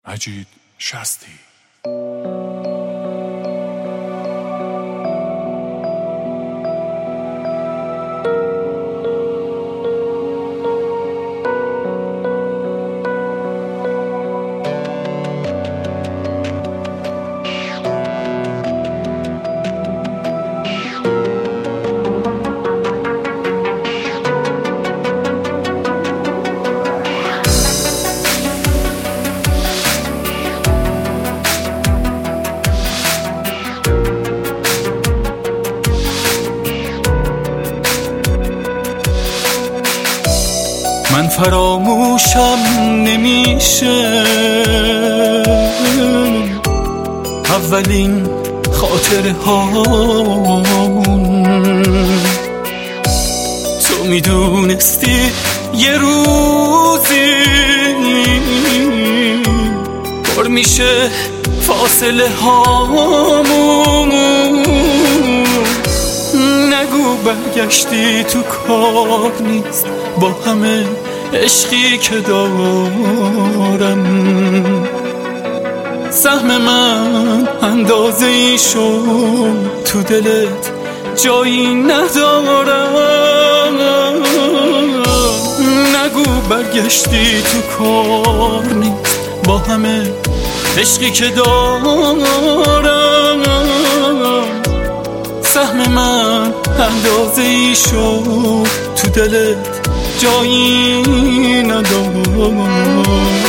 مجید شستی. من فراموشم نمیشه اولین خاطره هامون. تو میدونستی یه روزی پر میشه فاصله هامون. نگو برگشتی تو کار نیست با همه عشقی که دارم. سهم من اندازه ای شد تو دلت جایی ندارم. نگو برگشتی تو کار نیست با همه عشقی که دارم. سهم من اندازه ای شد تو دلت جایی ندارم.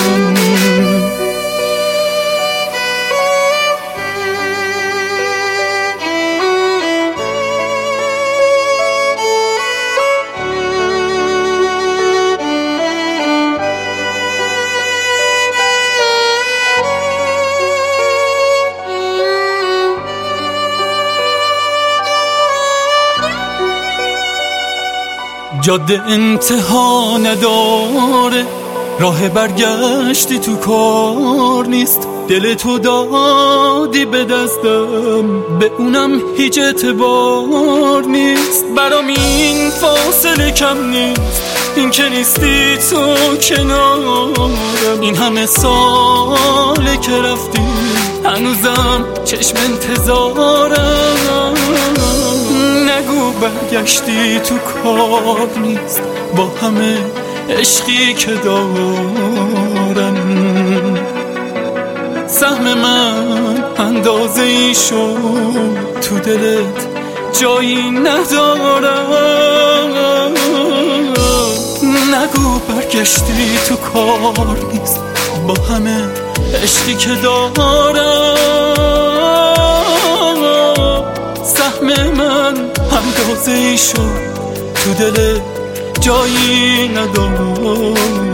جاده انتها نداره، راه برگشتی تو کار نیست. دل تو دادی به دستم، به اونم هیچ اعتبار نیست. برام این فاصله کم نیست، این که نیستی تو کنارم. این همه ساله که رفتی هنوزم چشم انتظارم. نگو برگشتی تو کار نیست با همه عشقی که دارم. سهم من اندازه ای شد تو دلت جایی ندارم. نگو برگشتی تو کار نیست با همه عشقی که دارم. سهم من اندازه ای شد تو دلت جایی ندارم.